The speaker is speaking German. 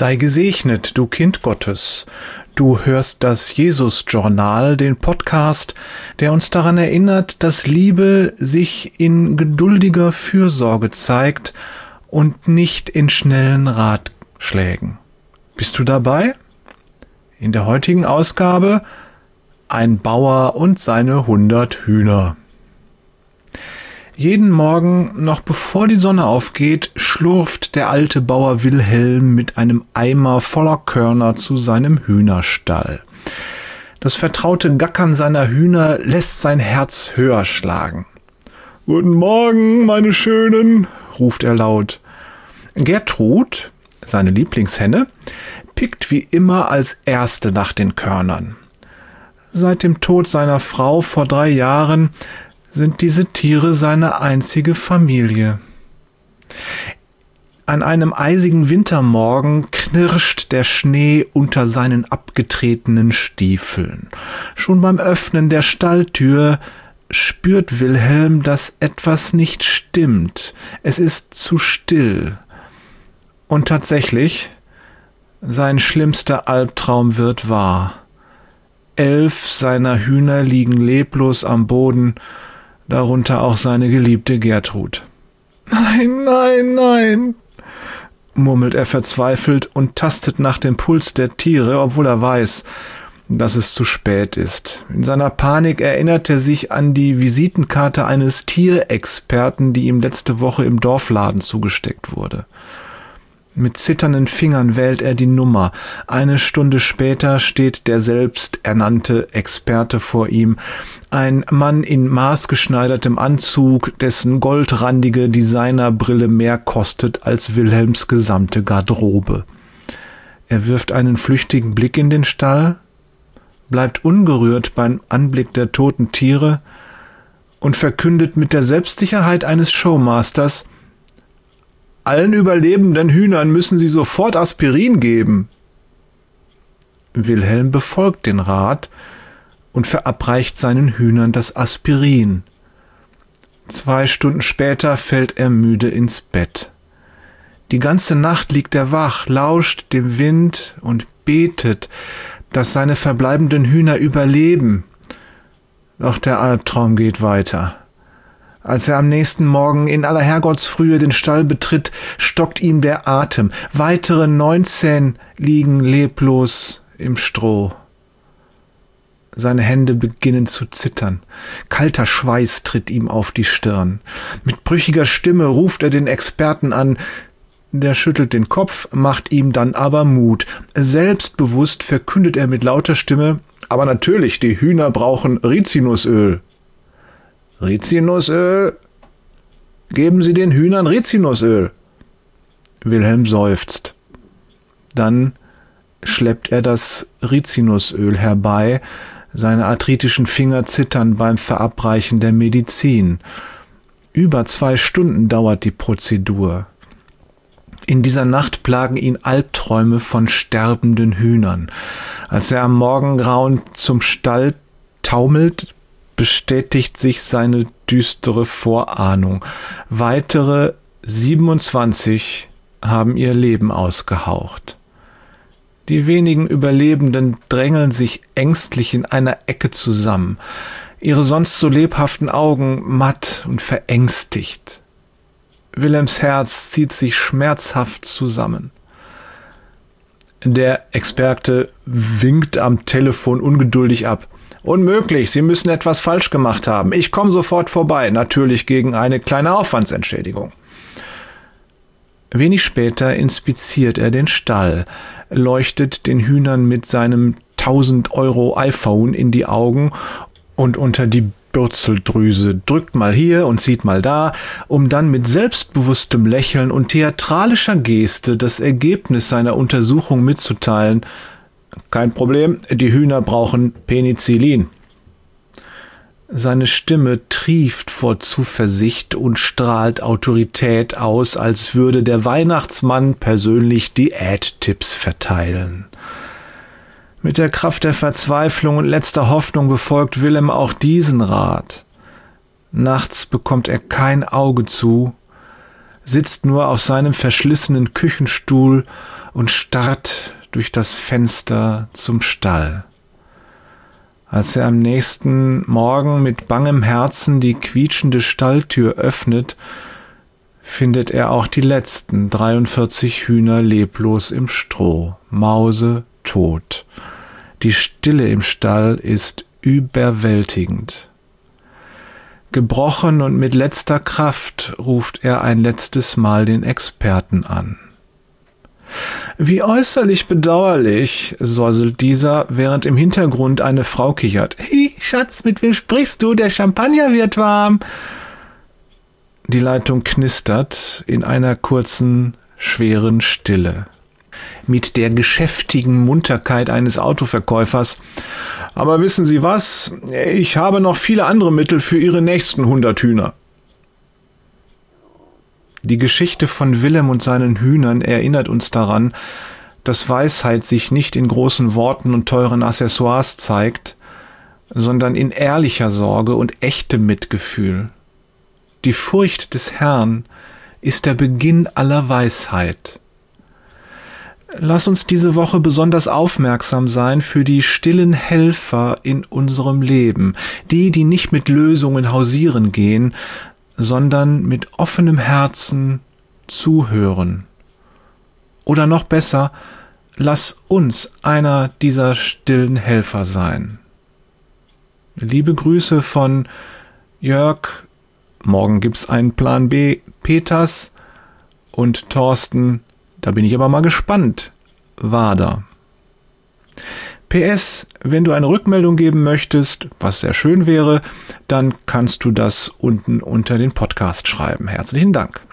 Sei gesegnet, du Kind Gottes. Du hörst das Jesus-Journal, den Podcast, der uns daran erinnert, dass Liebe sich in geduldiger Fürsorge zeigt und nicht in schnellen Ratschlägen. Bist du dabei? In der heutigen Ausgabe ein Bauer und seine 100 Hühner. Jeden Morgen, noch bevor die Sonne aufgeht, schlurft der alte Bauer Wilhelm mit einem Eimer voller Körner zu seinem Hühnerstall. Das vertraute Gackern seiner Hühner lässt sein Herz höher schlagen. »Guten Morgen, meine Schönen«, ruft er laut. Gertrud, seine Lieblingshenne, pickt wie immer als Erste nach den Körnern. Seit dem Tod seiner Frau vor 3 Jahren sind diese Tiere seine einzige Familie. An einem eisigen Wintermorgen knirscht der Schnee unter seinen abgetretenen Stiefeln. Schon beim Öffnen der Stalltür spürt Wilhelm, dass etwas nicht stimmt. Es ist zu still. Und tatsächlich, sein schlimmster Albtraum wird wahr. 11 seiner Hühner liegen leblos am Boden, darunter auch seine geliebte Gertrud. »Nein, nein, nein«, murmelt er verzweifelt und tastet nach dem Puls der Tiere, obwohl er weiß, dass es zu spät ist. In seiner Panik erinnert er sich an die Visitenkarte eines Tierexperten, die ihm letzte Woche im Dorfladen zugesteckt wurde. Mit zitternden Fingern wählt er die Nummer. 1 Stunde später steht der selbsternannte Experte vor ihm. Ein Mann in maßgeschneidertem Anzug, dessen goldrandige Designerbrille mehr kostet als Wilhelms gesamte Garderobe. Er wirft einen flüchtigen Blick in den Stall, bleibt ungerührt beim Anblick der toten Tiere und verkündet mit der Selbstsicherheit eines Showmasters: »Allen überlebenden Hühnern müssen Sie sofort Aspirin geben.« Wilhelm befolgt den Rat und verabreicht seinen Hühnern das Aspirin. 2 Stunden später fällt er müde ins Bett. Die ganze Nacht liegt er wach, lauscht dem Wind und betet, dass seine verbleibenden Hühner überleben. Doch der Albtraum geht weiter. Als er am nächsten Morgen in aller Herrgottsfrühe den Stall betritt, stockt ihm der Atem. Weitere 19 liegen leblos im Stroh. Seine Hände beginnen zu zittern. Kalter Schweiß tritt ihm auf die Stirn. Mit brüchiger Stimme ruft er den Experten an. Der schüttelt den Kopf, macht ihm dann aber Mut. Selbstbewusst verkündet er mit lauter Stimme: »Aber natürlich, die Hühner brauchen Rizinusöl.« »Rizinusöl? Geben Sie den Hühnern Rizinusöl.« Wilhelm seufzt. Dann schleppt er das Rizinusöl herbei. Seine arthritischen Finger zittern beim Verabreichen der Medizin. Über 2 Stunden dauert die Prozedur. In dieser Nacht plagen ihn Albträume von sterbenden Hühnern. Als er am Morgengrauen zum Stall taumelt, bestätigt sich seine düstere Vorahnung. Weitere 27 haben ihr Leben ausgehaucht. Die wenigen Überlebenden drängeln sich ängstlich in einer Ecke zusammen, ihre sonst so lebhaften Augen matt und verängstigt. Wilhelms Herz zieht sich schmerzhaft zusammen. Der Experte winkt am Telefon ungeduldig ab. »Unmöglich, Sie müssen etwas falsch gemacht haben. Ich komme sofort vorbei, natürlich gegen eine kleine Aufwandsentschädigung.« Wenig später inspiziert er den Stall, leuchtet den Hühnern mit seinem 1000 € iPhone in die Augen und unter die Bürzeldrüse, drückt mal hier und zieht mal da, um dann mit selbstbewusstem Lächeln und theatralischer Geste das Ergebnis seiner Untersuchung mitzuteilen: »Kein Problem, die Hühner brauchen Penicillin.« Seine Stimme trieft vor Zuversicht und strahlt Autorität aus, als würde der Weihnachtsmann persönlich Diättipps verteilen. Mit der Kraft der Verzweiflung und letzter Hoffnung befolgt Wilhelm auch diesen Rat. Nachts bekommt er kein Auge zu. sitzt nur auf seinem verschlissenen Küchenstuhl und starrt durch das Fenster zum Stall. Als er am nächsten Morgen mit bangem Herzen die quietschende Stalltür öffnet, findet er auch die letzten 43 Hühner leblos im Stroh, mausetot. Die Stille im Stall ist überwältigend. Gebrochen und mit letzter Kraft ruft er ein letztes Mal den Experten an. »Wie äußerlich bedauerlich«, säuselt dieser, während im Hintergrund eine Frau kichert. »Hi, Schatz, mit wem sprichst du? Der Champagner wird warm.« Die Leitung knistert in einer kurzen, schweren Stille. Mit der geschäftigen Munterkeit eines Autoverkäufers. »Aber wissen Sie was? Ich habe noch viele andere Mittel für Ihre nächsten 100 Hühner.« Die Geschichte von Willem und seinen Hühnern erinnert uns daran, dass Weisheit sich nicht in großen Worten und teuren Accessoires zeigt, sondern in ehrlicher Sorge und echtem Mitgefühl. Die Furcht des Herrn ist der Beginn aller Weisheit. Lass uns diese Woche besonders aufmerksam sein für die stillen Helfer in unserem Leben, die nicht mit Lösungen hausieren gehen, sondern mit offenem Herzen zuhören. Oder noch besser, lass uns einer dieser stillen Helfer sein. Liebe Grüße von Jörg, morgen gibt's einen Plan B, Peters und Thorsten, da bin ich aber mal gespannt, Wader. PS, wenn du eine Rückmeldung geben möchtest, was sehr schön wäre, dann kannst du das unten unter den Podcast schreiben. Herzlichen Dank.